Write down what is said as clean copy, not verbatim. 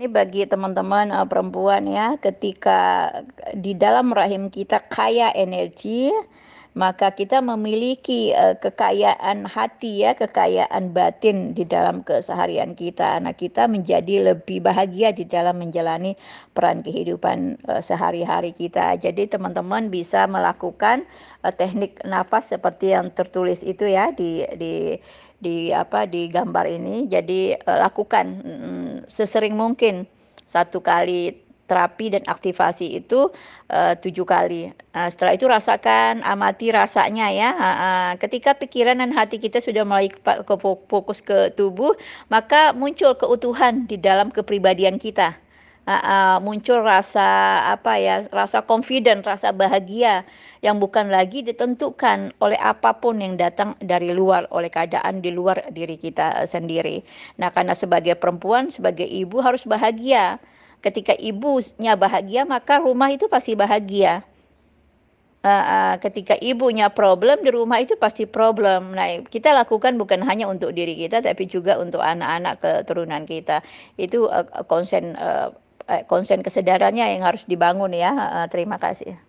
Ini bagi teman-teman, perempuan ya, ketika di dalam rahim kita kaya energi, maka kita memiliki, kekayaan hati ya, kekayaan batin di dalam keseharian kita. Nah, kita menjadi lebih bahagia di dalam menjalani peran kehidupan, sehari-hari kita. Jadi teman-teman bisa melakukan, teknik nafas seperti yang tertulis itu ya di gambar ini. Jadi, lakukan, sesering mungkin. 1 kali terapi dan aktivasi itu, 7 kali. Nah, setelah itu rasakan, amati rasanya ya, heeh. Ketika pikiran dan hati kita sudah mulai fokus ke tubuh, maka muncul keutuhan di dalam kepribadian kita. Heeh, muncul rasa apa ya, rasa confident, rasa bahagia yang bukan lagi ditentukan oleh apapun yang datang dari luar, oleh keadaan di luar diri kita, sendiri. Nah, karena sebagai perempuan, sebagai ibu harus bahagia. Ketika ibunya bahagia, maka rumah itu pasti bahagia. Heeh, ketika ibunya problem, di rumah itu pasti problem. Nah, kita lakukan bukan hanya untuk diri kita, tapi juga untuk anak-anak keturunan kita. Itu, konsen kesadarannya yang harus dibangun ya, heeh, terima kasih.